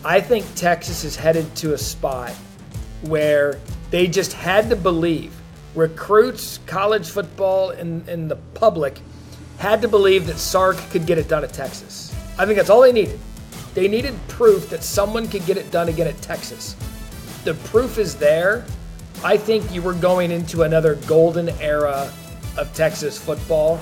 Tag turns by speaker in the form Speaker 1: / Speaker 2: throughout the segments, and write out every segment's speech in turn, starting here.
Speaker 1: I think Texas is headed to a spot where they just had to believe. Recruits, college football, and the public had to believe that Sark could get it done at Texas. I think that's all they needed. They needed proof that someone could get it done again at Texas. The proof is there. I think you were going into another golden era of Texas football.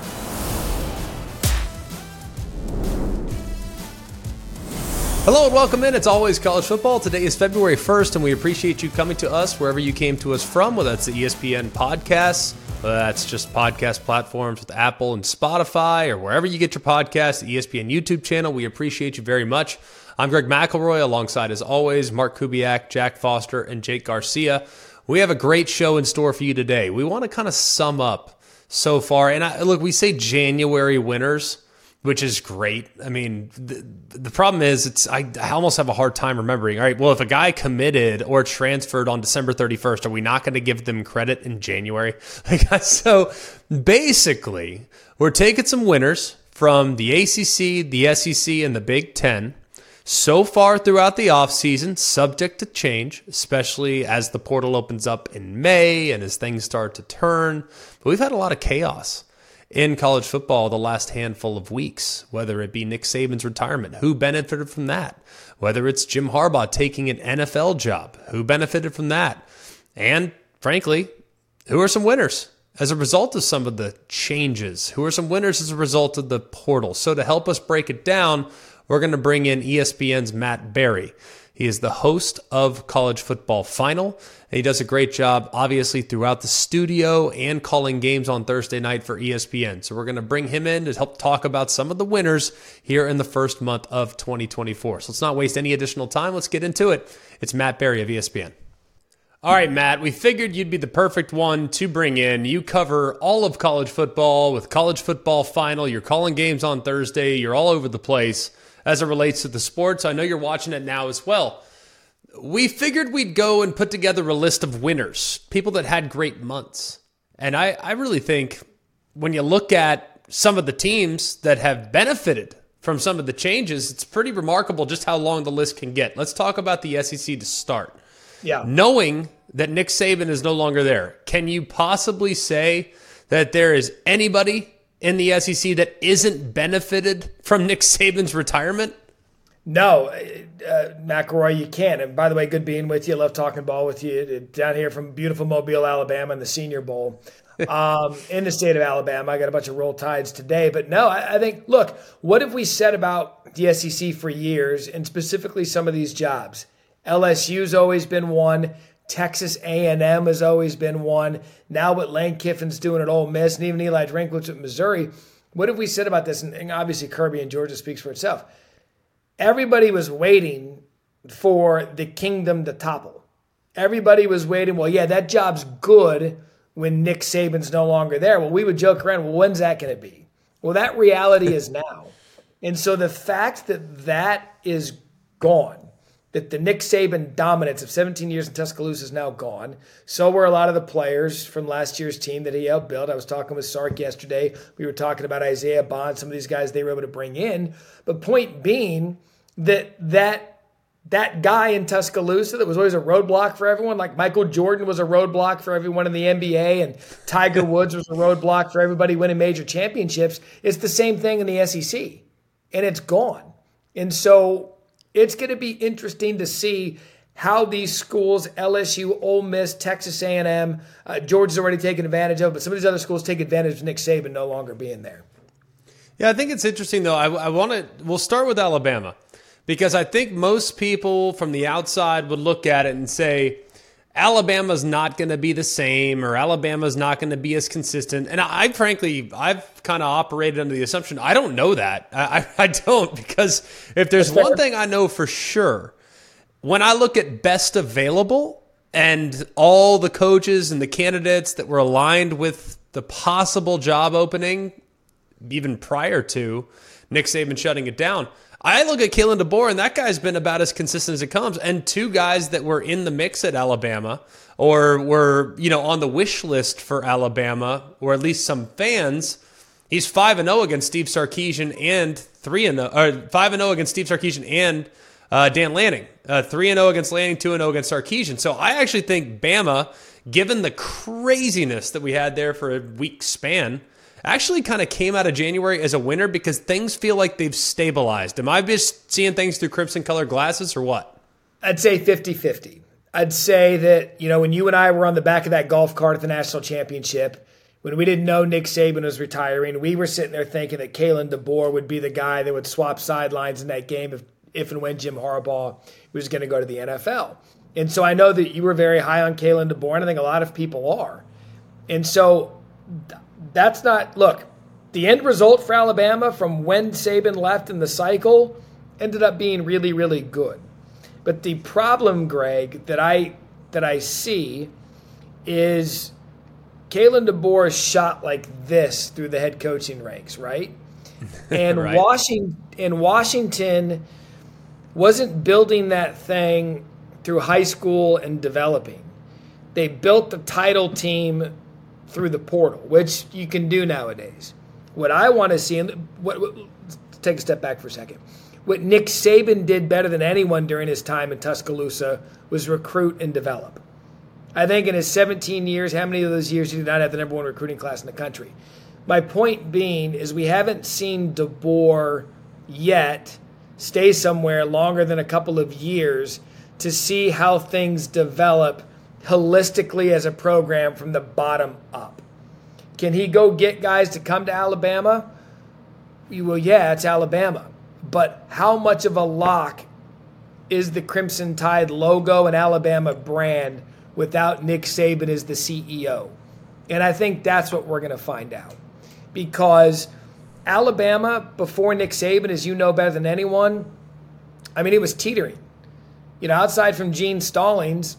Speaker 2: Hello and welcome in. It's always college football. Today is February 1st, and we appreciate you coming to us wherever you came to us from, whether that's the ESPN podcasts, whether that's just podcast platforms with Apple and Spotify, or wherever you get your podcasts, the ESPN YouTube channel. We appreciate you very much. I'm Greg McElroy, alongside, as always, Mark Kubiak, Jack Foster, and Jake Garcia. We have a great show in store for you today. We want to kind of sum up so far. And look, we say January winners, which is great. I mean, the problem is I almost have a hard time remembering. All right, well, if a guy committed or transferred on December 31st, are we not going to give them credit in January? So basically, we're taking some winners from the ACC, the SEC, and the Big Ten so far throughout the offseason, subject to change, especially as the portal opens up in May and as things start to turn. But we've had a lot of chaos in college football the last handful of weeks, whether it be Nick Saban's retirement, who benefited from that? Whether it's Jim Harbaugh taking an NFL job, who benefited from that? And frankly, who are some winners as a result of some of the changes? Who are some winners as a result of the portal? So to help us break it down, we're going to bring in ESPN's Matt Berry. He is the host of College Football Final, and he does a great job, obviously, throughout the studio and calling games on Thursday night for ESPN. So we're going to bring him in to help talk about some of the winners here in the first month of 2024. So let's not waste any additional time. Let's get into it. It's Matt Berry of ESPN. All right, Matt, we figured you'd be the perfect one to bring in. You cover all of college football with College Football Final. You're calling games on Thursday. You're all over the place as it relates to the sports. I know you're watching it now as well. We figured we'd go and put together a list of winners, people that had great months. And I really think when you look at some of the teams that have benefited from some of the changes, it's pretty remarkable just how long the list can get. Let's talk about the SEC to start.
Speaker 1: Yeah.
Speaker 2: Knowing that Nick Saban is no longer there, can you possibly say that there is anybody in the SEC that isn't benefited from Nick Saban's retirement?
Speaker 1: No, McElroy, you can. And by the way, good being with you. Love talking ball with you down here from beautiful Mobile, Alabama, in the Senior Bowl in the state of Alabama. I got a bunch of Roll Tides today. But no, I think, look, what have we said about the SEC for years, and specifically some of these jobs? LSU's always been one. Texas A&M has always been one. Now what Lane Kiffin's doing at Ole Miss, and even Eli Drinkwitz at Missouri. What have we said about this? And obviously Kirby and Georgia speaks for itself. Everybody was waiting for the kingdom to topple. Everybody was waiting, well, yeah, that job's good when Nick Saban's no longer there. Well, we would joke around, well, when's that going to be? Well, that reality is now. And so the fact that that is gone, that the Nick Saban dominance of 17 years in Tuscaloosa is now gone. So were a lot of the players from last year's team that he helped build. I was talking with Sark yesterday. We were talking about Isaiah Bond, some of these guys they were able to bring in. But point being that guy in Tuscaloosa that was always a roadblock for everyone, like Michael Jordan was a roadblock for everyone in the NBA, and Tiger Woods was a roadblock for everybody winning major championships. It's the same thing in the SEC, and it's gone. And so it's going to be interesting to see how these schools, LSU, Ole Miss, Texas A&M, Georgia's already taken advantage of, but some of these other schools take advantage of Nick Saban no longer being there.
Speaker 2: Yeah, I think it's interesting, though. We'll start with Alabama, because I think most people from the outside would look at it and say, Alabama's not going to be the same, or Alabama's not going to be as consistent. And I've kind of operated under the assumption, I don't know that. I don't, because if there's one thing I know for sure, when I look at best available and all the coaches and the candidates that were aligned with the possible job opening, even prior to Nick Saban shutting it down, I look at Kalen DeBoer, and that guy's been about as consistent as it comes. And two guys that were in the mix at Alabama, or were, on the wish list for Alabama, or at least some fans. He's 5-0 against Steve Sarkisian and 5-0 against Steve Sarkisian and Dan Lanning, 3-0 against Lanning, 2-0 against Sarkisian. So I actually think Bama, given the craziness that we had there for a week span, actually kind of came out of January as a winner because things feel like they've stabilized. Am I just seeing things through crimson-colored glasses or what?
Speaker 1: I'd say 50-50. I'd say that, when you and I were on the back of that golf cart at the national championship, when we didn't know Nick Saban was retiring, we were sitting there thinking that Kalen DeBoer would be the guy that would swap sidelines in that game if and when Jim Harbaugh was going to go to the NFL. And so I know that you were very high on Kalen DeBoer, and I think a lot of people are. And so that's not – look, the end result for Alabama from when Saban left in the cycle ended up being really, really good. But the problem, Greg, that I see is Kalen DeBoer shot like this through the head coaching ranks, right? And
Speaker 2: right.
Speaker 1: Washington wasn't building that thing through high school and developing. They built the title team through the portal, which you can do nowadays. What I want to see, and let's take a step back for a second. What Nick Saban did better than anyone during his time in Tuscaloosa was recruit and develop. I think in his 17 years, how many of those years he did not have the number one recruiting class in the country? My point being is we haven't seen DeBoer yet stay somewhere longer than a couple of years to see how things develop holistically as a program from the bottom up. Can he go get guys to come to Alabama? Well, yeah, it's Alabama. But how much of a lock is the Crimson Tide logo and Alabama brand without Nick Saban as the CEO? And I think that's what we're going to find out. Because Alabama, before Nick Saban, as you know better than anyone, it was teetering. Outside from Gene Stallings,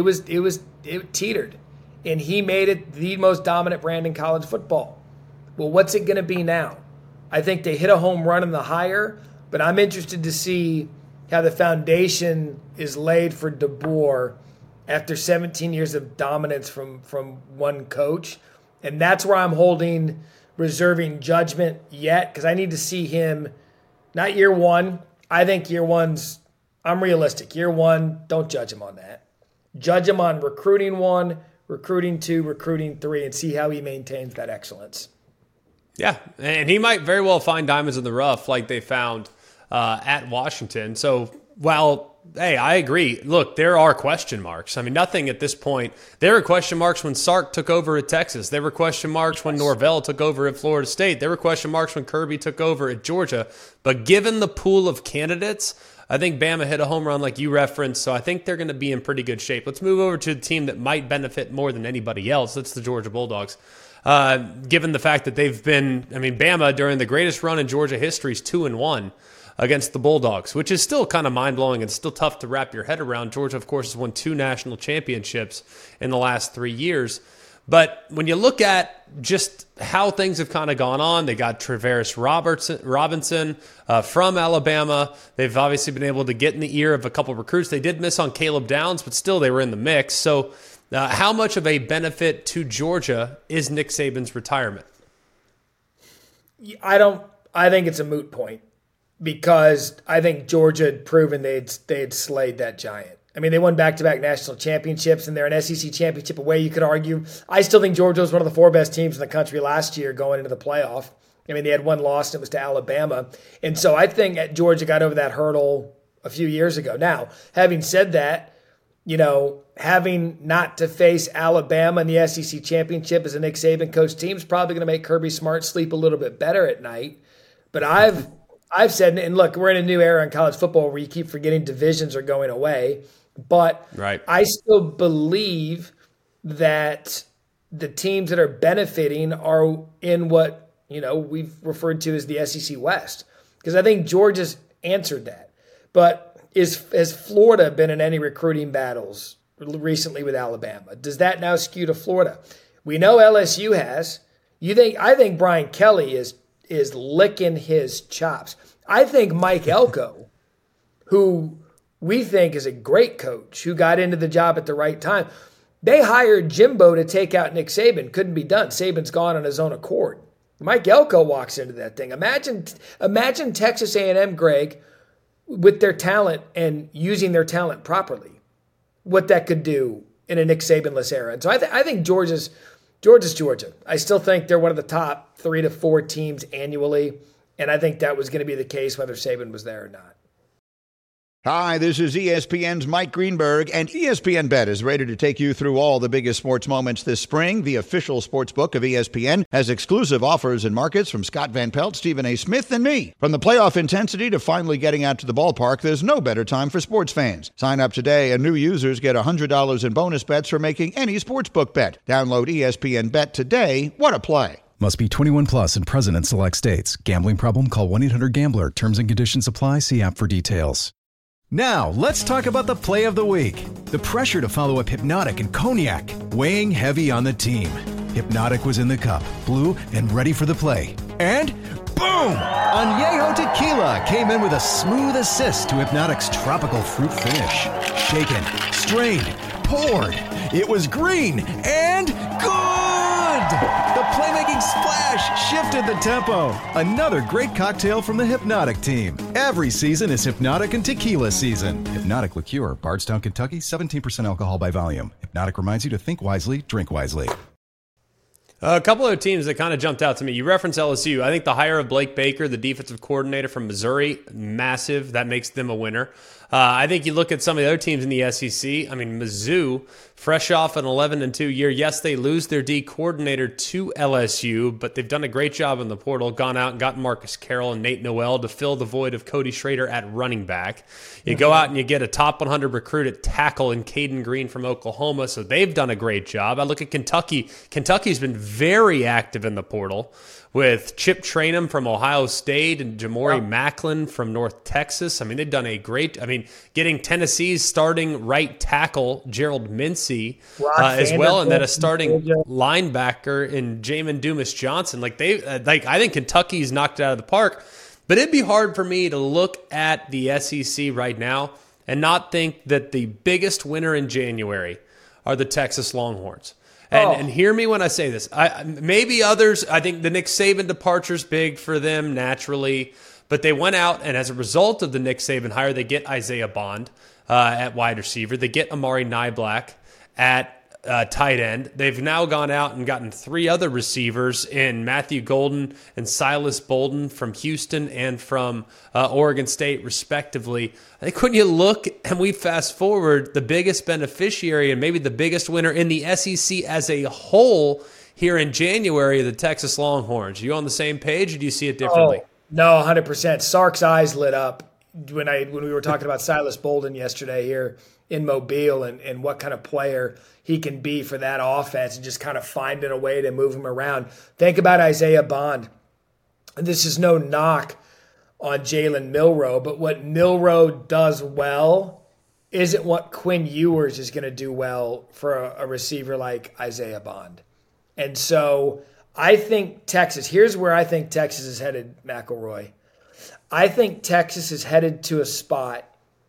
Speaker 1: it teetered. And he made it the most dominant brand in college football. Well, what's it going to be now? I think they hit a home run in the hire, but I'm interested to see how the foundation is laid for DeBoer after 17 years of dominance from one coach. And that's where I'm reserving judgment yet, because I need to see him, not year one. I think year one's, I'm realistic. Year one, don't judge him on that. Judge him on recruiting 1, recruiting 2, recruiting 3, and see how he maintains that excellence.
Speaker 2: Yeah, and he might very well find diamonds in the rough like they found at Washington. So, hey, I agree. Look, there are question marks. Nothing at this point. There were question marks when Sark took over at Texas. There were question marks when Norvell took over at Florida State. There were question marks when Kirby took over at Georgia. But given the pool of candidates, I think Bama hit a home run like you referenced, so I think they're going to be in pretty good shape. Let's move over to the team that might benefit more than anybody else. That's the Georgia Bulldogs. Given the fact that they've been, Bama during the greatest run in Georgia history is 2-1 against the Bulldogs, which is still kind of mind-blowing and still tough to wrap your head around. Georgia, of course, has won 2 national championships in the last 3 years. But when you look at just how things have kind of gone on, they got Travaris Robinson from Alabama. They've obviously been able to get in the ear of a couple of recruits. They did miss on Caleb Downs, but still they were in the mix. So how much of a benefit to Georgia is Nick Saban's retirement?
Speaker 1: I think it's a moot point because I think Georgia had proven they had slayed that giant. They won back-to-back national championships, and they're an SEC championship away, you could argue. I still think Georgia was one of the 4 best teams in the country last year going into the playoff. They had one loss, and it was to Alabama. And so I think Georgia got over that hurdle a few years ago. Now, having said that, having not to face Alabama in the SEC championship as a Nick Saban coach team is probably going to make Kirby Smart sleep a little bit better at night. But I've said, and look, we're in a new era in college football where you keep forgetting divisions are going away. But
Speaker 2: right.
Speaker 1: I still believe that the teams that are benefiting are in what, we've referred to as the SEC West. Because I think Georgia's answered that. But has Florida been in any recruiting battles recently with Alabama? Does that now skew to Florida? We know LSU has. I think Brian Kelly is licking his chops. I think Mike Elko, who we think is a great coach, who got into the job at the right time, they hired Jimbo to take out Nick Saban. Couldn't be done. Saban's gone on his own accord. Mike Elko walks into that thing. Imagine Texas A&M, Greg, with their talent and using their talent properly, what that could do in a Nick Saban-less era. And so I think Georgia's Georgia. I still think they're one of the top 3 to 4 teams annually, and I think that was going to be the case whether Saban was there or not.
Speaker 3: Hi, this is ESPN's Mike Greenberg, and ESPN Bet is ready to take you through all the biggest sports moments this spring. The official sports book of ESPN has exclusive offers and markets from Scott Van Pelt, Stephen A. Smith, and me. From the playoff intensity to finally getting out to the ballpark, there's no better time for sports fans. Sign up today, and new users get $100 in bonus bets for making any sportsbook bet. Download ESPN Bet today. What a play.
Speaker 4: Must be 21 plus and present in select states. Gambling problem? Call 1-800-GAMBLER. Terms and conditions apply. See app for details. Now, let's talk about the play of the week. The pressure to follow up Hypnotic and Cognac, weighing heavy on the team. Hypnotic was in the cup, blue, and ready for the play. And boom! Añejo Tequila came in with a smooth assist to Hypnotic's tropical fruit finish. Shaken, strained, poured. It was green and good! The playmaking splash shifted the tempo. Another great cocktail from the Hypnotic team. Every season is Hypnotic and Tequila season. Hypnotic Liqueur, Bardstown, Kentucky, 17% alcohol by volume. Hypnotic reminds you to think wisely, drink wisely.
Speaker 2: A couple of teams that kind of jumped out to me. You referenced LSU. I think the hire of Blake Baker, the defensive coordinator from Missouri, massive. That makes them a winner. I think you look at some of the other teams in the SEC. I mean, Mizzou, fresh off an 11-2 year. Yes, they lose their D coordinator to LSU, but they've done a great job in the portal, gone out and gotten Marcus Carroll and Nate Noel to fill the void of Cody Schrader at running back. You go out and you get a top 100 recruit at tackle in Caden Green from Oklahoma, so they've done a great job. I look at Kentucky. Kentucky's been very active in the portal with Chip Trainum from Ohio State and Jamori Macklin from North Texas. I mean, they've done a great, getting Tennessee's starting right tackle, Gerald Mincey, as well, and then a starting linebacker in Jamin Dumas-Johnson. I think Kentucky's knocked it out of the park, but it'd be hard for me to look at the SEC right now and not think that the biggest winner in January are the Texas Longhorns. And hear me when I say this. Maybe others, I think the Nick Saban departure is big for them naturally, but they went out, and as a result of the Nick Saban hire, they get Isaiah Bond at wide receiver. They get Amari Niblack at tight end. They've now gone out and gotten 3 other receivers in Matthew Golden and Silas Bolden from Houston and from Oregon State, respectively. I think when you look and we fast forward, the biggest beneficiary and maybe the biggest winner in the SEC as a whole here in January are the Texas Longhorns. Are you on the same page, or do you see it differently?
Speaker 1: No, 100%. Sark's eyes lit up when we were talking about Silas Bolden yesterday here in Mobile and what kind of player he can be for that offense and just kind of finding a way to move him around. Think about Isaiah Bond. And this is no knock on Jalen Milroe, but what Milroe does well isn't what Quinn Ewers is going to do well for a receiver like Isaiah Bond. And so I think Texas, here's where I think Texas is headed, McElroy. I think Texas is headed to a spot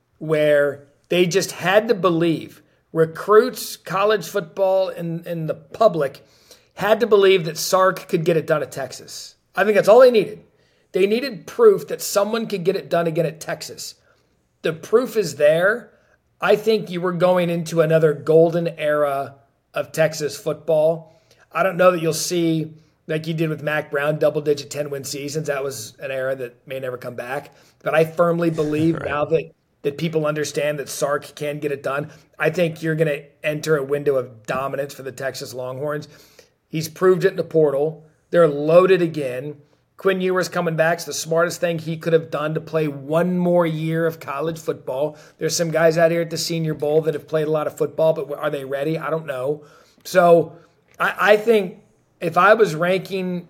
Speaker 1: where they just had to believe. Recruits, college football, and the public had to believe that Sark could get it done at Texas. I think that's all they needed. They needed proof that someone could get it done again at Texas. The proof is there. I think you were going into another golden era of Texas football. I don't know that you'll see, like you did with Mac Brown, double-digit 10-win seasons. That was an era that may never come back. But I firmly believe now that people understand that Sark can get it done, I think you're going to enter a window of dominance for the Texas Longhorns. He's proved it in the portal. They're loaded again. Quinn Ewers coming back is the smartest thing he could have done to play one more year of college football. There's some guys out here at the Senior Bowl that have played a lot of football, but are they ready? I don't know. So I think if I was ranking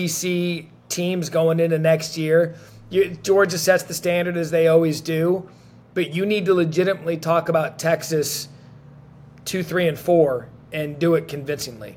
Speaker 1: SEC teams going into next year, Georgia sets the standard as they always do. But you need to legitimately talk about Texas 2, 3, and 4 and do it convincingly.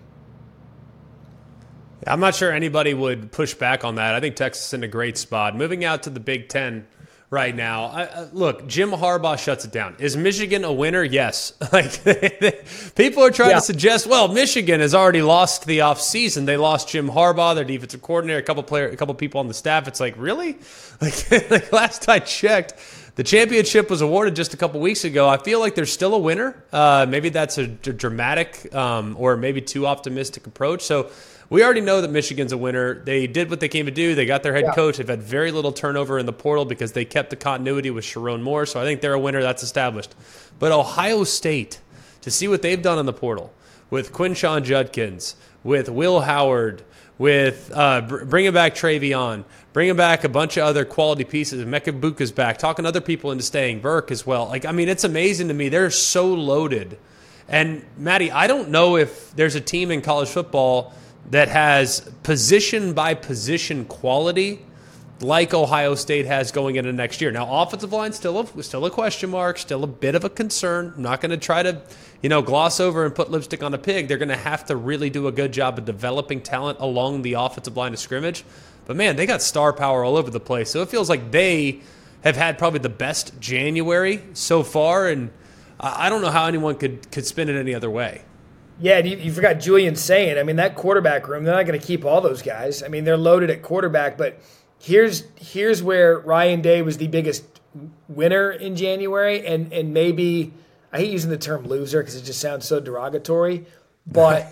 Speaker 2: I'm not sure anybody would push back on that. I think Texas is in a great spot. Moving out to the Big Ten right now. Look, Jim Harbaugh shuts it down. Is Michigan a winner? Yes. People are trying to suggest, well, Michigan has already lost the offseason. They lost Jim Harbaugh, their defensive coordinator, a couple people on the staff. It's like, really? Like last I checked, The championship was awarded just a couple weeks ago. I feel like there's still a winner. Maybe that's a dramatic or maybe too optimistic approach. So we already know that Michigan's a winner. They did what they came to do. They got their head coach. They've had very little turnover in the portal because they kept the continuity with Sharon Moore. So I think they're a winner. That's established. But Ohio State, to see what they've done in the portal with Quinshon Judkins, with Will Howard, with bringing back Travion, bringing back a bunch of other quality pieces. Mecca Buka's back, talking other people into staying, Burke as well. It's amazing to me. They're so loaded. And, Maddie, I don't know if there's a team in college football that has position-by-position quality like Ohio State has going into next year. Now, offensive line still a question mark, still a bit of a concern. I'm not going to try to gloss over and put lipstick on a pig. They're going to have to really do a good job of developing talent along the offensive line of scrimmage. But, man, they got star power all over the place. So it feels like they have had probably the best January so far, and I don't know how anyone could spin it any other way.
Speaker 1: Yeah, you forgot Julian saying. That quarterback room, they're not going to keep all those guys. They're loaded at quarterback, but here's where Ryan Day was the biggest winner in January, and maybe – I hate using the term loser because it just sounds so derogatory, but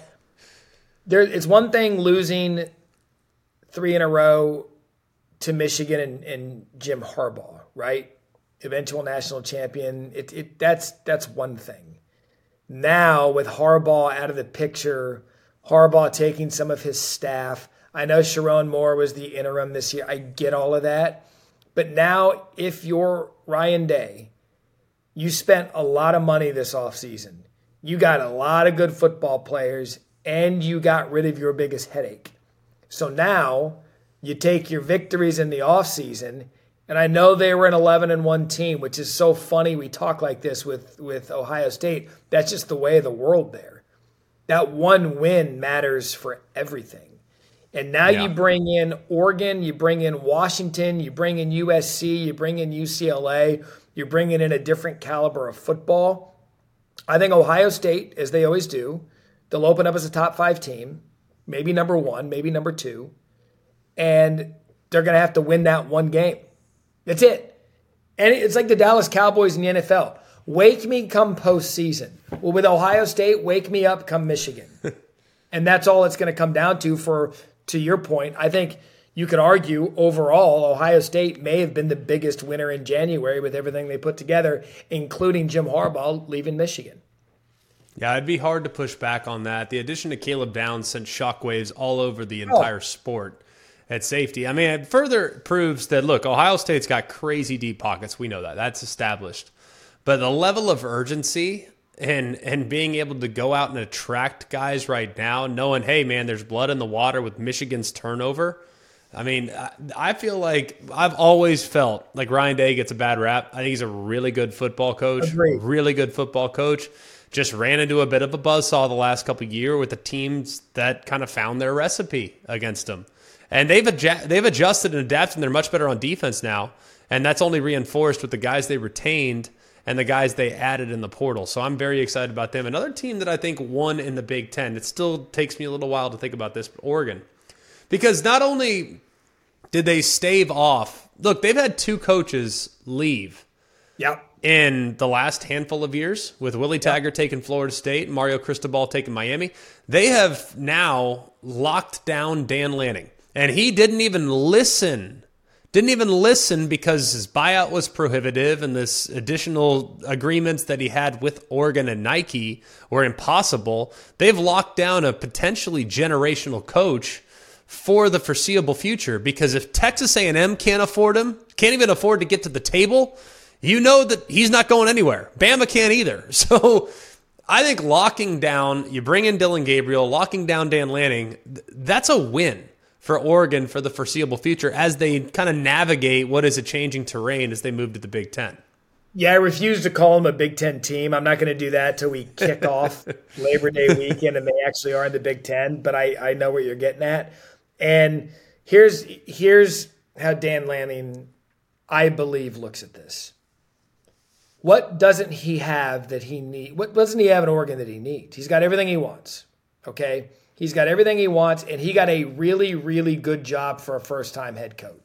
Speaker 1: it's one thing losing 3 in a row to Michigan and Jim Harbaugh, right? Eventual national champion. That's one thing. Now with Harbaugh out of the picture, Harbaugh taking some of his staff. I know Sharon Moore was the interim this year. I get all of that. But now if you're Ryan Day, you spent a lot of money this offseason. You got a lot of good football players, and you got rid of your biggest headache. So now you take your victories in the offseason, and I know they were an 11-1 team, which is so funny we talk like this with Ohio State. That's just the way of the world there. That one win matters for everything. And now you bring in Oregon, you bring in Washington, you bring in USC, you bring in UCLA, you're bringing in a different caliber of football. I think Ohio State, as they always do, they'll open up as a top 5 team, maybe number 1, maybe number 2, and they're going to have to win that one game. That's it. And it's like the Dallas Cowboys in the NFL. Wake me come postseason. Well, with Ohio State, wake me up come Michigan. And that's all it's going to come down to your point. I think you could argue overall Ohio State may have been the biggest winner in January with everything they put together, including Jim Harbaugh leaving Michigan.
Speaker 2: Yeah, it'd be hard to push back on that. The addition of Caleb Downs sent shockwaves all over the entire sport at safety. It further proves that, look, Ohio State's got crazy deep pockets. We know that. That's established. But the level of urgency and being able to go out and attract guys right now, knowing, hey, man, there's blood in the water with Michigan's turnover. I feel like I've always felt like Ryan Day gets a bad rap. I think he's a really good football coach.
Speaker 1: Agreed.
Speaker 2: Really good football coach. Just ran into a bit of a buzzsaw the last couple of years with the teams that kind of found their recipe against him. And they've adjusted and adapted, and they're much better on defense now. And that's only reinforced with the guys they retained and the guys they added in the portal. So I'm very excited about them. Another team that I think won in the Big Ten. It still takes me a little while to think about this, but Oregon. Because not only did they stave off, look, they've had 2 coaches leave in the last handful of years, with Willie Taggart taking Florida State and Mario Cristobal taking Miami. They have now locked down Dan Lanning. And he didn't even listen because his buyout was prohibitive and this additional agreements that he had with Oregon and Nike were impossible. They've locked down a potentially generational coach for the foreseeable future, because if Texas A&M can't afford him, can't even afford to get to the table, you know that he's not going anywhere. Bama can't either. So I think locking down, you bring in Dylan Gabriel, locking down Dan Lanning, that's a win for Oregon for the foreseeable future as they kind of navigate what is a changing terrain as they move to the Big Ten.
Speaker 1: Yeah, I refuse to call them a Big Ten team. I'm not going to do that till we kick off Labor Day weekend and they actually are in the Big Ten, but I know what you're getting at. And here's how Dan Lanning, I believe, looks at this. What doesn't he have that he needs? What doesn't he have in Oregon that he needs? He's got everything he wants, okay? He's got everything he wants, and he got a really, really good job for a first-time head coach.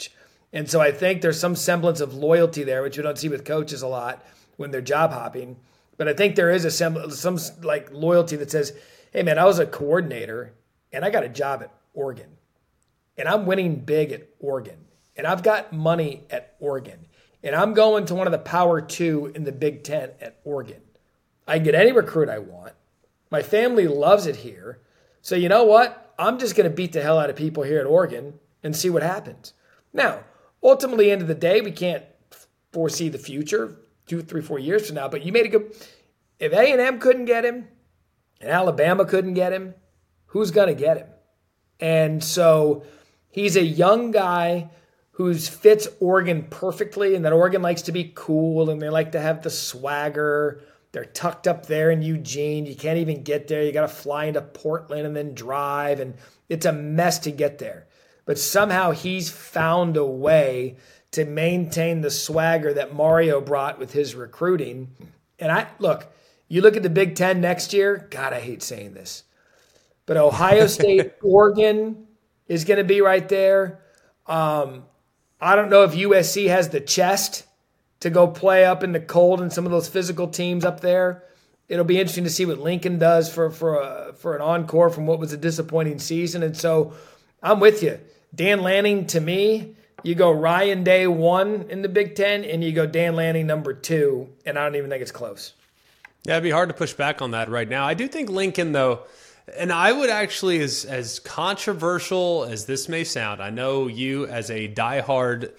Speaker 1: And so I think there's some semblance of loyalty there, which you don't see with coaches a lot when they're job hopping. But I think there is some like loyalty that says, hey, man, I was a coordinator and I got a job at Oregon. And I'm winning big at Oregon. And I've got money at Oregon. And I'm going to one of the Power 2 in the Big Ten at Oregon. I can get any recruit I want. My family loves it here. So you know what? I'm just going to beat the hell out of people here at Oregon and see what happens. Now, ultimately, end of the day, we can't foresee the future 2, 3, 4 years from now. But you made a good. If A&M couldn't get him and Alabama couldn't get him, who's going to get him? And so he's a young guy who fits Oregon perfectly, and that Oregon likes to be cool and they like to have the swagger. They're tucked up there in Eugene. You can't even get there. You got to fly into Portland and then drive, and it's a mess to get there. But somehow he's found a way to maintain the swagger that Mario brought with his recruiting. And you look at the Big Ten next year, God, I hate saying this, but Ohio State, Oregon is going to be right there. I don't know if USC has the chest to go play up in the cold and some of those physical teams up there. It'll be interesting to see what Lincoln does for an encore from what was a disappointing season. And so I'm with you. Dan Lanning, to me, you go Ryan Day 1 in the Big Ten, and you go Dan Lanning number 2, and I don't even think it's close.
Speaker 2: Yeah, it'd be hard to push back on that right now. I do think Lincoln, though, and I would actually, as controversial as this may sound, I know you as a diehard,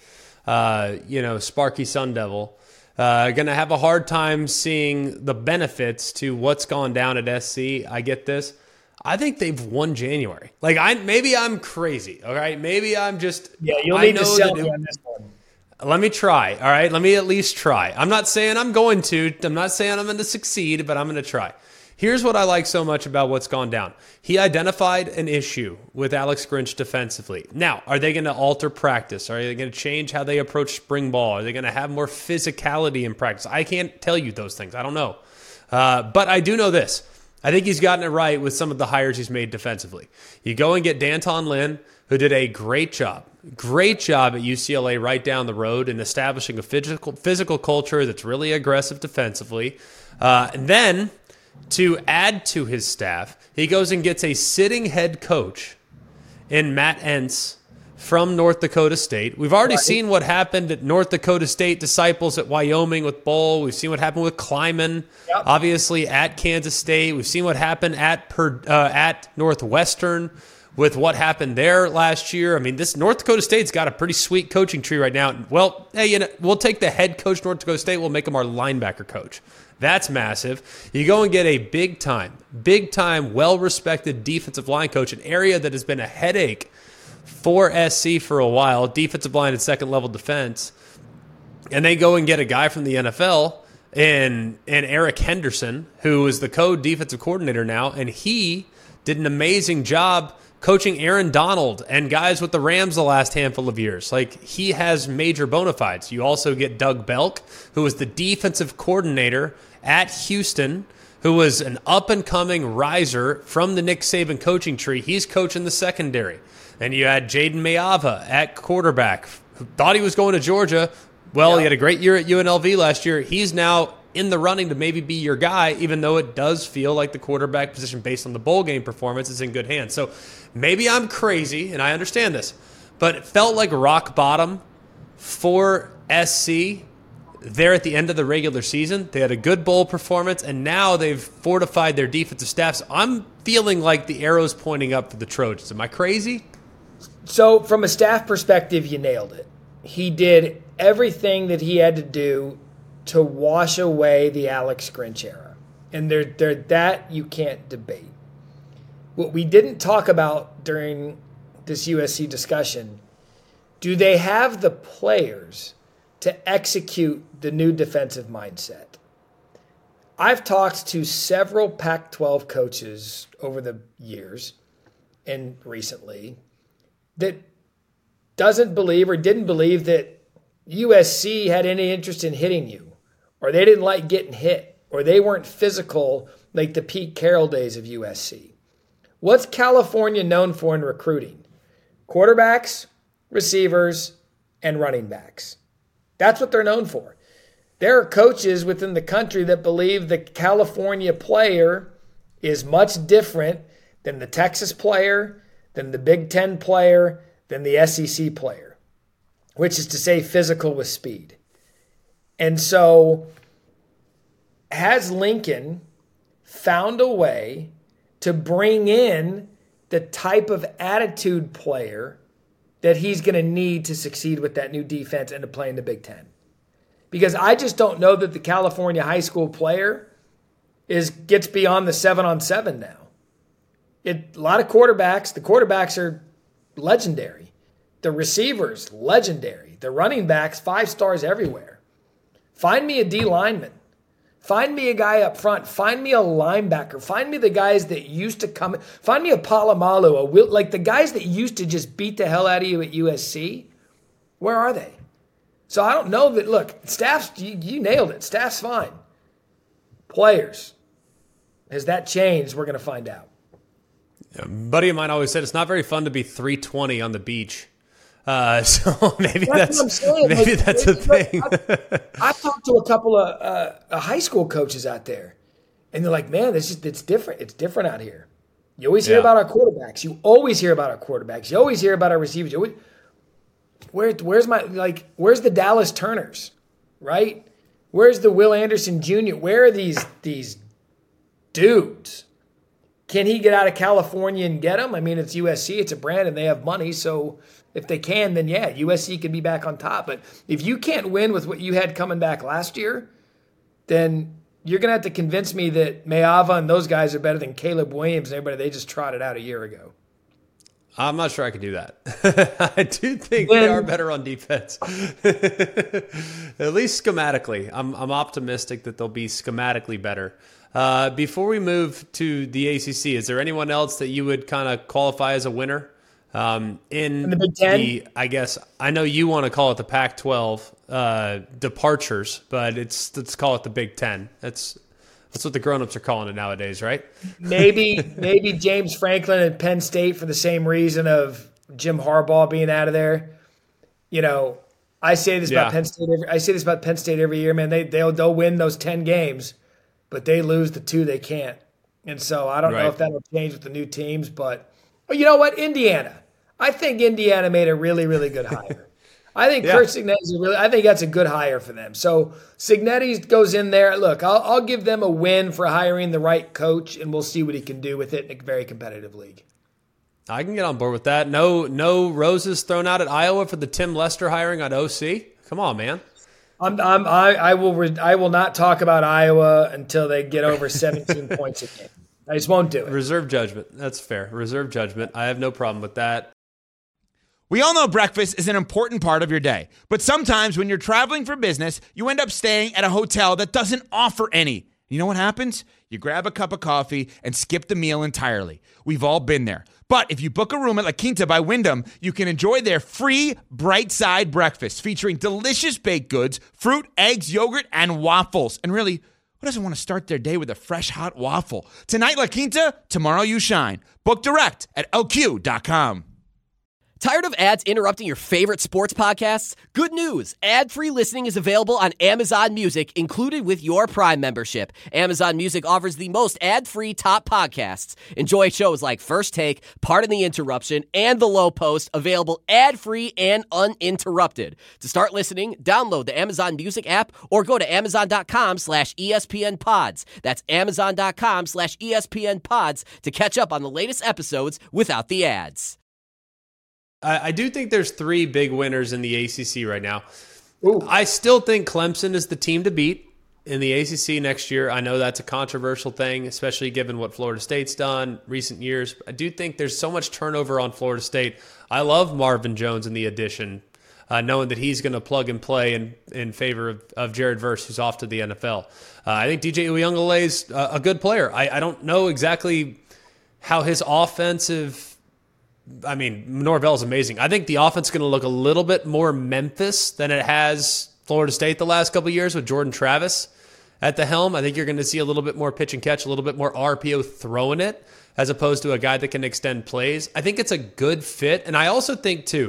Speaker 2: Sparky Sun Devil, going to have a hard time seeing the benefits to what's gone down at SC. I get this. I think they've won January. Maybe I'm crazy. All right, maybe I'm just.
Speaker 1: Yeah, you'll need to sell me on this one.
Speaker 2: Let me try. All right, let me at least try. I'm not saying I'm going to. I'm not saying I'm going to succeed, but I'm going to try. Here's what I like so much about what's gone down. He identified an issue with Alex Grinch defensively. Now, are they going to alter practice? Are they going to change how they approach spring ball? Are they going to have more physicality in practice? I can't tell you those things. I don't know. But I do know this. I think he's gotten it right with some of the hires he's made defensively. You go and get Danton Lynn, who did a great job at UCLA right down the road in establishing a physical culture that's really aggressive defensively. And then, to add to his staff, he goes and gets a sitting head coach in Matt Entz from North Dakota State. We've already seen what happened at North Dakota State disciples at Wyoming with Bull. We've seen what happened with Kleiman, obviously at Kansas State. We've seen what happened at Northwestern with what happened there last year. I mean, this North Dakota State's got a pretty sweet coaching tree right now. Well, hey, we'll take the head coach North Dakota State. We'll make him our linebacker coach. That's massive. You go and get a big-time, well-respected defensive line coach, an area that has been a headache for SC for a while, defensive line and second-level defense. And they go and get a guy from the NFL in Eric Henderson, who is the co-defensive coordinator now, and he did an amazing job coaching Aaron Donald and guys with the Rams the last handful of years. He has major bona fides. You also get Doug Belk, who was the defensive coordinator at Houston, who was an up-and-coming riser from the Nick Saban coaching tree. He's coaching the secondary. And you had Jaden Mayava at quarterback, who thought he was going to Georgia. Well, He had a great year at UNLV last year. He's now in the running to maybe be your guy, even though it does feel like the quarterback position based on the bowl game performance is in good hands. So maybe I'm crazy, and I understand this, but it felt like rock bottom for SC there at the end of the regular season. They had a good bowl performance, and now they've fortified their defensive staff. So I'm feeling like the arrow's pointing up for the Trojans. Am I crazy?
Speaker 1: So from a staff perspective, you nailed it. He did everything that he had to do to wash away the Alex Grinch era. And that you can't debate. What we didn't talk about during this USC discussion, do they have the players to execute the new defensive mindset? I've talked to several Pac-12 coaches over the years and recently that doesn't believe or didn't believe that USC had any interest in hitting you, or they didn't like getting hit, or they weren't physical like the Pete Carroll days of USC. What's California known for in recruiting? Quarterbacks, receivers, and running backs. That's what they're known for. There are coaches within the country that believe the California player is much different than the Texas player, than the Big Ten player, than the SEC player, which is to say physical with speed. And so has Lincoln found a way to bring in the type of attitude player that he's going to need to succeed with that new defense and to play in the Big Ten? Because I just don't know that the California high school player gets beyond the 7-on-7 now. A lot of quarterbacks, the quarterbacks are legendary. The receivers, legendary. The running backs, 5 stars everywhere. Find me a D lineman. Find me a guy up front. Find me a linebacker. Find me the guys that used to come. Find me a Palomalu, like the guys that used to just beat the hell out of you at USC. Where are they? So I don't know that, look, staff's, you nailed it. Staff's fine. Players. Has that changed? We're going to find out.
Speaker 2: A buddy of mine always said it's not very fun to be 320 on the beach. So maybe that's a thing.
Speaker 1: I've talked to a couple of high school coaches out there, and they're like, man, it's different. It's different out here. You always hear about our quarterbacks. You always hear about our quarterbacks. You always hear about our receivers. Where's the Dallas Turners, right? Where's the Will Anderson Jr.? Where are these dudes? Can he get out of California and get them? I mean, it's USC. It's a brand, and they have money. So if they can, then yeah, USC can be back on top. But if you can't win with what you had coming back last year, then you're going to have to convince me that Mayava and those guys are better than Caleb Williams and everybody they just trotted out a year ago.
Speaker 2: I'm not sure I could do that. I do think they are better on defense. At least schematically. I'm optimistic that they'll be schematically better. Before we move to the ACC, is there anyone else that you would kind of qualify as a winner? In
Speaker 1: the Big Ten?
Speaker 2: I guess I know you want to call it the Pac-12 departures, but let's call it the Big Ten. That's what the grown-ups are calling it nowadays, right?
Speaker 1: Maybe James Franklin at Penn State for the same reason of Jim Harbaugh being out of there. You know, I say this about Penn State every year, man. They'll win those 10 games, but they lose the 2 they can't. And so I don't know if that'll change with the new teams, but you know what? Indiana. I think Indiana made a really, really good hire. I think Curt Cignetti I think that's a good hire for them. So Cignetti goes in there. Look, I'll give them a win for hiring the right coach, and we'll see what he can do with it in a very competitive league.
Speaker 2: I can get on board with that. No roses thrown out at Iowa for the Tim Lester hiring on OC. Come on, man.
Speaker 1: I will not talk about Iowa until they get over 17 points a game. I just won't do it.
Speaker 2: Reserve judgment. That's fair. Reserve judgment. I have no problem with that.
Speaker 5: We all know breakfast is an important part of your day, but sometimes when you're traveling for business, you end up staying at a hotel that doesn't offer any. You know what happens? You grab a cup of coffee and skip the meal entirely. We've all been there. But if you book a room at La Quinta by Wyndham, you can enjoy their free Bright Side breakfast featuring delicious baked goods, fruit, eggs, yogurt, and waffles. And really, who doesn't want to start their day with a fresh, hot waffle? Tonight, La Quinta, tomorrow you shine. Book direct at lq.com.
Speaker 6: Tired of ads interrupting your favorite sports podcasts? Good news! Ad-free listening is available on Amazon Music, included with your Prime membership. Amazon Music offers the most ad-free top podcasts. Enjoy shows like First Take, Pardon the Interruption, and The Low Post, available ad-free and uninterrupted. To start listening, download the Amazon Music app or go to amazon.com/ESPNpods. That's amazon.com/ESPNpods to catch up on the latest episodes without the ads.
Speaker 2: I do think there's 3 big winners in the ACC right now.
Speaker 1: Ooh.
Speaker 2: I still think Clemson is the team to beat in the ACC next year. I know that's a controversial thing, especially given what Florida State's done recent years. I do think there's so much turnover on Florida State. I love Marvin Jones in the addition, knowing that he's going to plug and play in favor of Jared Verse, who's off to the NFL. I think DJ Uiagalelei's a good player. I don't know exactly how his offensive... I mean, Norvell's amazing. I think the offense is going to look a little bit more Memphis than it has Florida State the last couple of years with Jordan Travis at the helm. I think you're going to see a little bit more pitch and catch, a little bit more RPO throwing it, as opposed to a guy that can extend plays. I think it's a good fit. And I also think, too,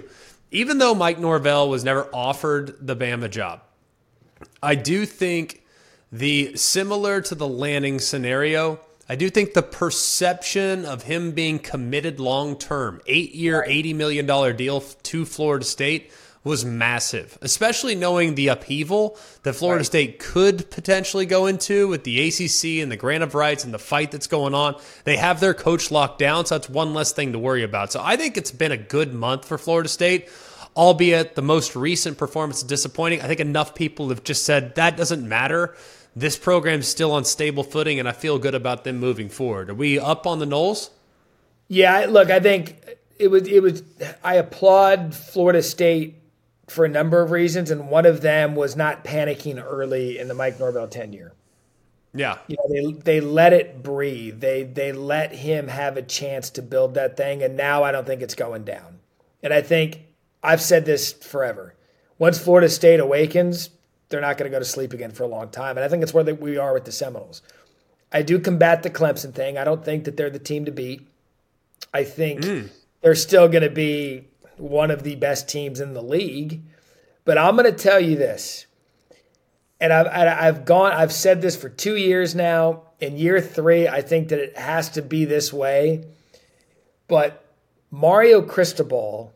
Speaker 2: even though Mike Norvell was never offered the Bama job, I do think similar to the Lanning scenario, I do think the perception of him being committed long-term, 8-year, $80 million deal to Florida State was massive, especially knowing the upheaval that Florida State could potentially go into with the ACC and the grant of rights and the fight that's going on. They have their coach locked down, so that's one less thing to worry about. So I think it's been a good month for Florida State, albeit the most recent performance is disappointing. I think enough people have just said that doesn't matter. This program's still on stable footing, and I feel good about them moving forward. Are we up on the Noles?
Speaker 1: Yeah, look, I think it was. I applaud Florida State for a number of reasons, and one of them was not panicking early in the Mike Norvell tenure.
Speaker 2: Yeah,
Speaker 1: they let it breathe. They let him have a chance to build that thing, and now I don't think it's going down. And I think I've said this forever. Once Florida State awakens, they're not going to go to sleep again for a long time, and I think it's where we are with the Seminoles. I do combat the Clemson thing. I don't think that they're the team to beat. I think they're still going to be one of the best teams in the league. But I'm going to tell you this, and I've said this for 2 years now. In year 3, I think that it has to be this way. But Mario Cristobal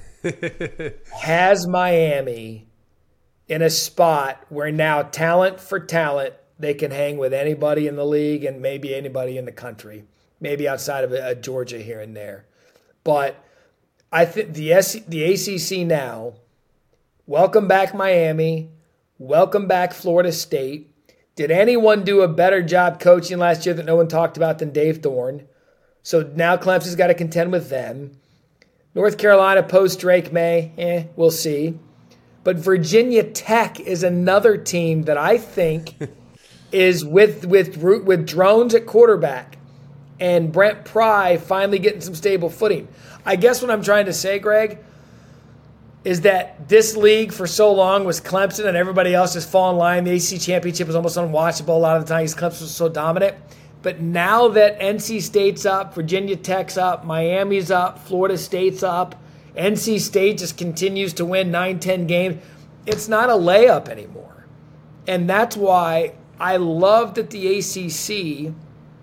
Speaker 1: has Miami in a spot where now talent for talent, they can hang with anybody in the league and maybe anybody in the country, maybe outside of Georgia here and there. But I think the ACC now, welcome back Miami, welcome back Florida State. Did anyone do a better job coaching last year that no one talked about than Dave Thorne? So now Clemson's got to contend with them. North Carolina post-Drake May, we'll see. But Virginia Tech is another team that I think is with drones at quarterback and Brent Pry finally getting some stable footing. I guess what I'm trying to say, Greg, is that this league for so long was Clemson and everybody else just fall in line. The ACC championship was almost unwatchable a lot of the time because Clemson was so dominant. But now that NC State's up, Virginia Tech's up, Miami's up, Florida State's up, NC State just continues to win 9-10 games, it's not a layup anymore. And that's why I love that the ACC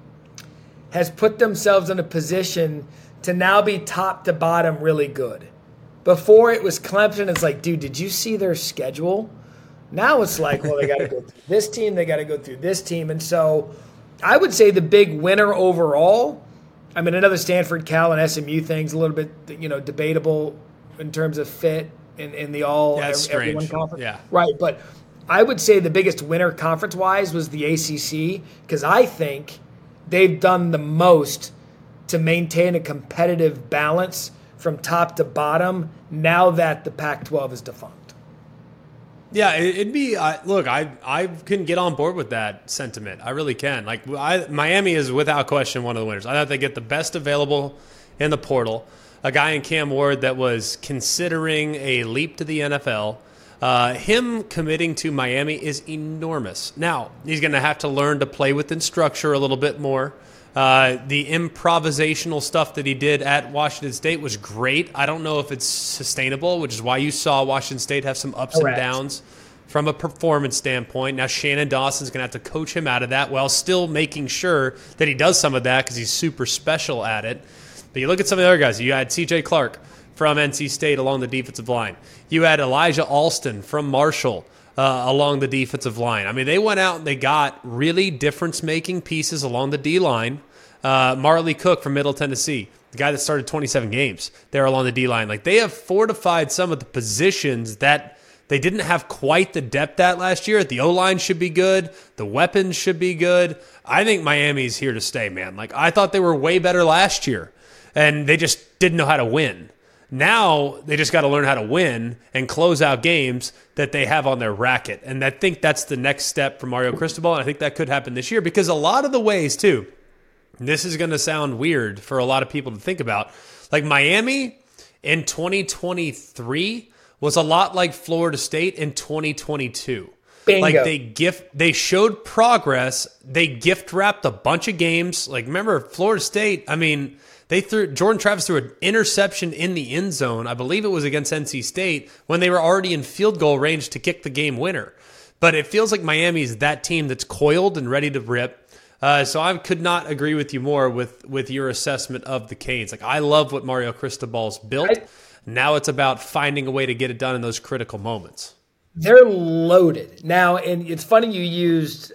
Speaker 1: has put themselves in a position to now be top to bottom really good. Before it was Clemson, it's like, dude, did you see their schedule? Now it's like, well, they got to go through this team, they got to go through this team. And so I would say the big winner overall, I mean, another Stanford, Cal, and SMU thing's a little bit, debatable in terms of fit in the everyone conference.
Speaker 2: Yeah.
Speaker 1: Right, but I would say the biggest winner conference-wise was the ACC because I think they've done the most to maintain a competitive balance from top to bottom now that the Pac-12 is defunct.
Speaker 2: Yeah, it'd be look. I can get on board with that sentiment. I really can. Miami is without question one of the winners. I thought they get the best available in the portal. A guy in Cam Ward that was considering a leap to the NFL. Him committing to Miami is enormous. Now he's going to have to learn to play within structure a little bit more. The improvisational stuff that he did at Washington State was great. I don't know if it's sustainable, which is why you saw Washington State have some ups and downs from a performance standpoint. Now Shannon Dawson's going to have to coach him out of that while still making sure that he does some of that because he's super special at it. But you look at some of the other guys. You had C.J. Clark from NC State along the defensive line. You had Elijah Alston from Marshall along the defensive line. I mean, they went out and they got really difference-making pieces along the D-line. Marley Cook from Middle Tennessee, the guy that started 27 games there along the D-line. Like, they have fortified some of the positions that they didn't have quite the depth at last year. The O-line should be good. The weapons should be good. I think Miami's here to stay, man. Like, I thought they were way better last year, and they just didn't know how to win. Now they just got to learn how to win and close out games that they have on their racket. And I think that's the next step for Mario Cristobal, and I think that could happen this year because a lot of the ways, too, this is going to sound weird for a lot of people to think about. Like Miami in 2023 was a lot like Florida State in 2022.
Speaker 1: Bingo.
Speaker 2: Like they showed progress. They gift wrapped a bunch of games. Like remember Florida State, I mean, Jordan Travis threw an interception in the end zone. I believe it was against NC State when they were already in field goal range to kick the game winner. But it feels like Miami is that team that's coiled and ready to rip. So I could not agree with you more with your assessment of the Canes. Like, I love what Mario Cristobal's built. Now it's about finding a way to get it done in those critical moments.
Speaker 1: They're loaded. Now, and it's funny you used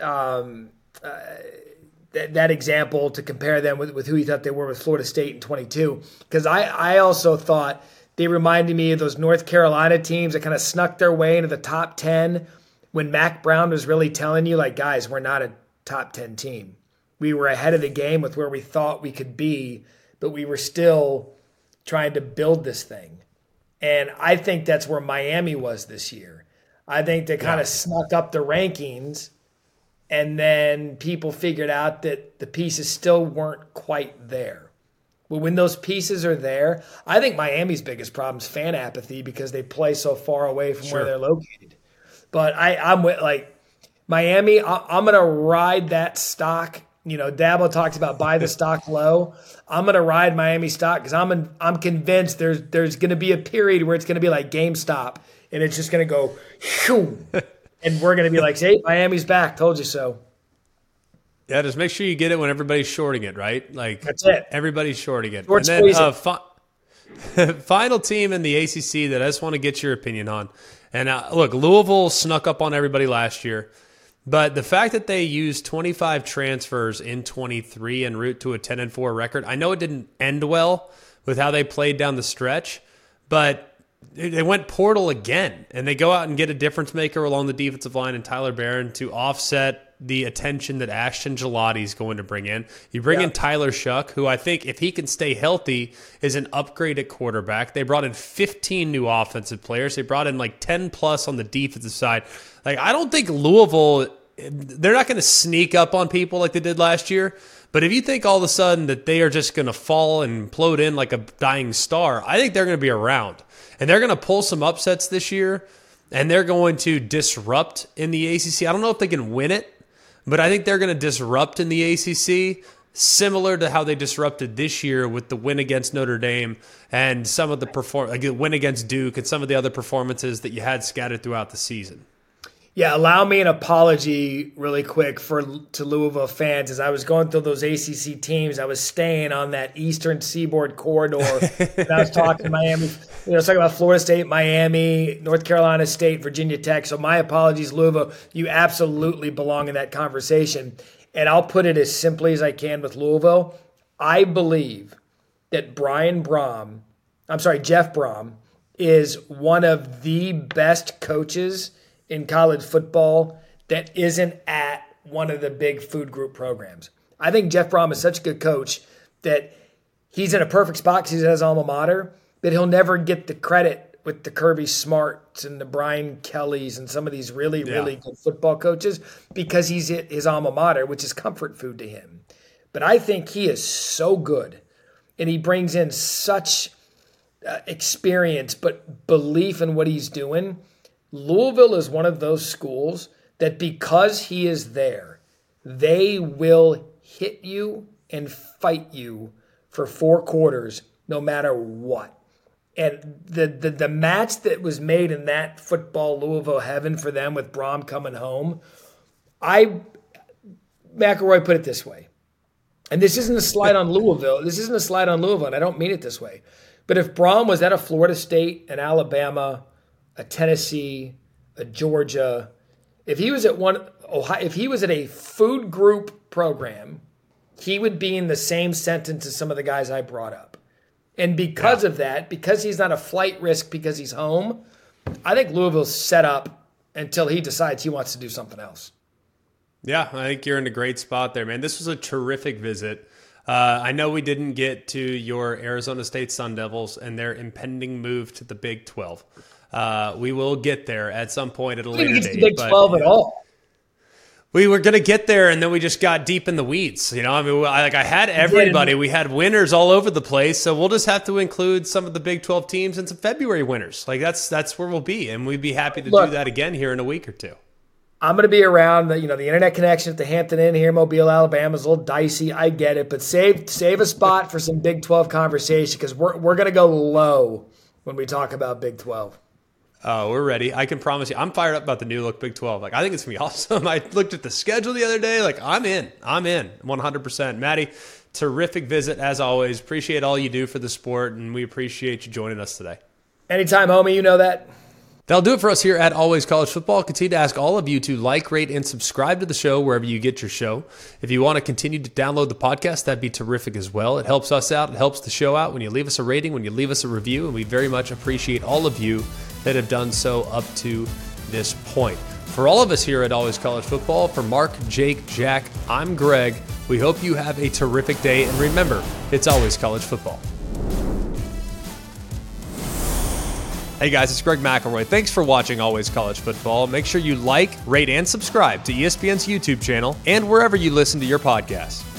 Speaker 1: that example to compare them with who you thought they were with Florida State in 22, because I also thought they reminded me of those North Carolina teams that kind of snuck their way into the top 10 when Mac Brown was really telling you, like, guys, we're not a top 10 team. We were ahead of the game with where we thought we could be, but we were still trying to build this thing. And I think that's where Miami was this year. I think they kind of snuck up the rankings, and then people figured out that the pieces still weren't quite there. But when those pieces are there, I think Miami's biggest problem is fan apathy because they play so far away from where they're located. But I'm with, like, Miami, I'm going to ride that stock. You know, Dabo talks about buy the stock low. I'm going to ride Miami stock because I'm convinced there's going to be a period where it's going to be like GameStop, and it's just going to go, shoo, and we're going to be like, hey, Miami's back. Told you so.
Speaker 2: Yeah, just make sure you get it when everybody's shorting it, right? Like, that's it. Everybody's shorting it.
Speaker 1: Short
Speaker 2: and then final team in the ACC that I just want to get your opinion on. And look, Louisville snuck up on everybody last year. But the fact that they used 25 transfers in 23 en route to a 10-4 record, I know it didn't end well with how they played down the stretch, but they went portal again, and they go out and get a difference maker along the defensive line and Tyler Barron to offset the attention that Ashton Gelati is going to bring in. You bring in Tyler Shuck, who I think, if he can stay healthy, is an upgrade at quarterback. They brought in 15 new offensive players. They brought in like 10 plus on the defensive side. Like, I don't think Louisville, they're not going to sneak up on people like they did last year. But if you think all of a sudden that they are just going to fall and implode in like a dying star, I think they're going to be around. And they're going to pull some upsets this year, and they're going to disrupt in the ACC. I don't know if they can win it, but I think they're going to disrupt in the ACC, similar to how they disrupted this year with the win against Notre Dame and some of the win against Duke and some of the other performances that you had scattered throughout the season.
Speaker 1: Yeah, allow me an apology really quick to Louisville fans. As I was going through those ACC teams, I was staying on that Eastern Seaboard corridor. And I was talking to Miami. I was talking about Florida State, Miami, North Carolina State, Virginia Tech. So my apologies, Louisville. You absolutely belong in that conversation. And I'll put it as simply as I can with Louisville. I believe that Jeff Brom is one of the best coaches in college football that isn't at one of the big food group programs. I think Jeff Brom is such a good coach that he's in a perfect spot because he's at his alma mater, but he'll never get the credit with the Kirby Smarts and the Brian Kellys and some of these really good football coaches because he's at his alma mater, which is comfort food to him. But I think he is so good, and he brings in such experience but belief in what he's doing. Louisville is one of those schools that because he is there, they will hit you and fight you for 4 quarters no matter what. And the match that was made in that football Louisville heaven for them with Brom coming home, McElroy put it this way, and this isn't a slide on Louisville. This isn't a slide on Louisville, and I don't mean it this way. But if Brom was at a Florida State, an Alabama, a Tennessee, a Georgia, if he was at a food group program, he would be in the same sentence as some of the guys I brought up. And because of that, because he's not a flight risk because he's home, I think Louisville's set up until he decides he wants to do something else.
Speaker 2: Yeah, I think you're in a great spot there, man. This was a terrific visit. I know we didn't get to your Arizona State Sun Devils and their impending move to the Big 12. We will get there at some point at a later date.
Speaker 1: Big 12 at all.
Speaker 2: We were going to get there, and then we just got deep in the weeds. You know, I mean, I had everybody. We had winners all over the place, so we'll just have to include some of the Big 12 teams and some February winners. Like that's where we'll be, and we'd be happy to do that again here in a week or two.
Speaker 1: I'm going to be around. The internet connection at the Hampton Inn here in Mobile, Alabama is a little dicey. I get it, but save a spot for some Big 12 conversation because we're going to go low when we talk about Big 12.
Speaker 2: Oh, we're ready. I can promise you. I'm fired up about the new look Big 12. I think it's going to be awesome. I looked at the schedule the other day. I'm in 100%. Maddie, terrific visit as always. Appreciate all you do for the sport, and we appreciate you joining us today.
Speaker 1: Anytime, homie. You know that.
Speaker 2: That'll do it for us here at Always College Football. Continue to ask all of you to like, rate, and subscribe to the show wherever you get your show. If you want to continue to download the podcast, that'd be terrific as well. It helps us out. It helps the show out when you leave us a rating, when you leave us a review, and we very much appreciate all of you that have done so up to this point. For all of us here at Always College Football, for Mark, Jake, Jack, I'm Greg. We hope you have a terrific day, and remember, it's always college football. Hey guys, it's Greg McElroy. Thanks for watching Always College Football. Make sure you like, rate, and subscribe to ESPN's YouTube channel and wherever you listen to your podcasts.